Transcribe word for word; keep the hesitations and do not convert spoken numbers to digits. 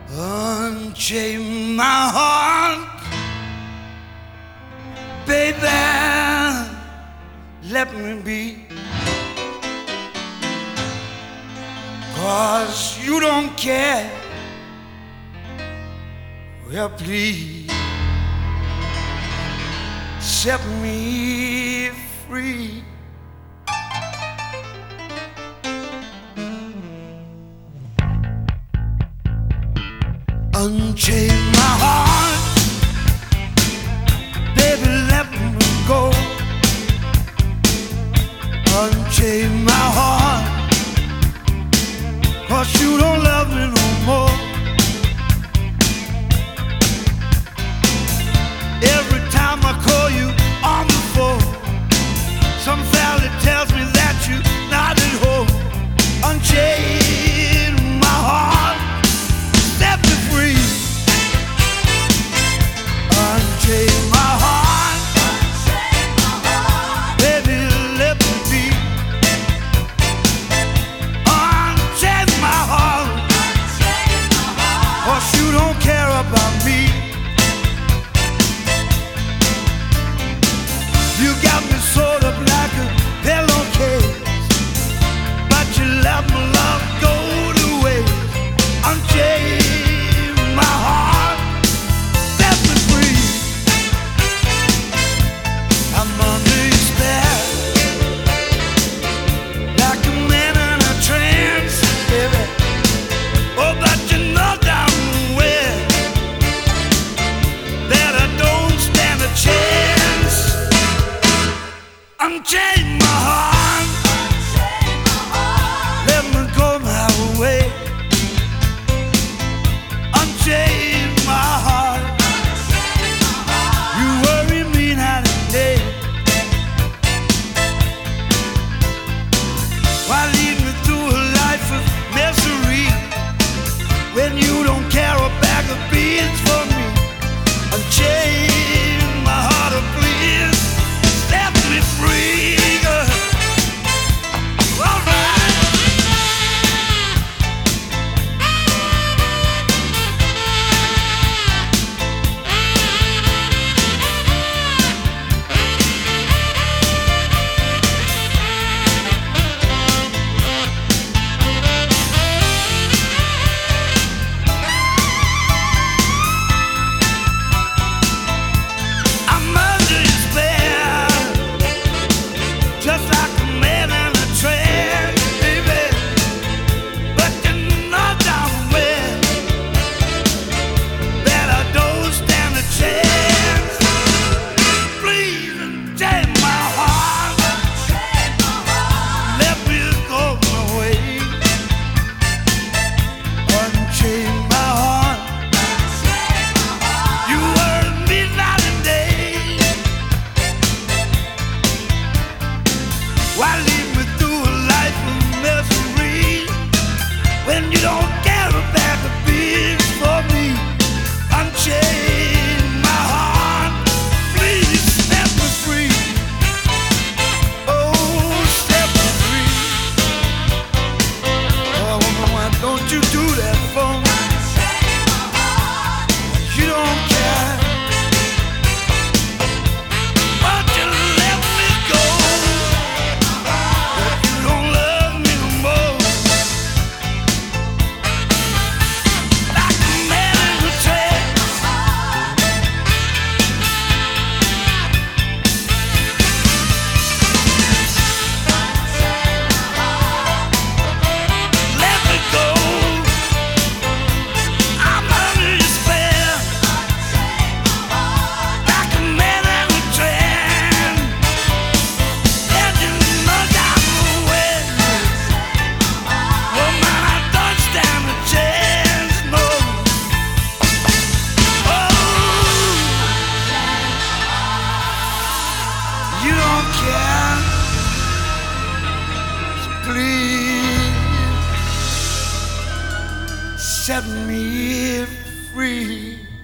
Unchain my heart, baby, let me be. 'Cause you don't care. Well, please set me free. Unchain my heart, baby, let me go. Unchain my heart, 'cause you don't love me no more. Every time I call you on the phone, some valley tells me that you're not at home. Unchain my heart, set me free. Unchain my heart, baby, let me be. Unchain my heart, 'cause you don't care about me. You got me sort of like a pillowcase, but you let my love go to waste. Unchain my heart, set me free. I'm under your spell, like a man in a trance, baby. Oh, but you know damn well that I don't stand a chance. Unchain my heart, let me go my way. Unchain my heart, you worry me night and day. Why lead me through a life of misery when you don't care a bag of beans for me? Unchain my heart, oh please, set me free. All right. I'm under your spell, just like a man in a trance, baby. But you know damn well that I don't stand a chance. Please unchain my heart, let me go my way. Unchain my heart, you worry me night and day. Why lead me through a life of misery when you don't care about the beans for me? Unchain my heart, please set me free. Oh, set me free. Oh, woman, why don't you do that for me? You don't care. Won't you let me go? You don't love me no more. Like a man in a trance. Let me go. I'm under your spell, like a man in a trance. And you know damn well, oh man, I don't stand a chance, no. Oh, you don't care, so please set me free.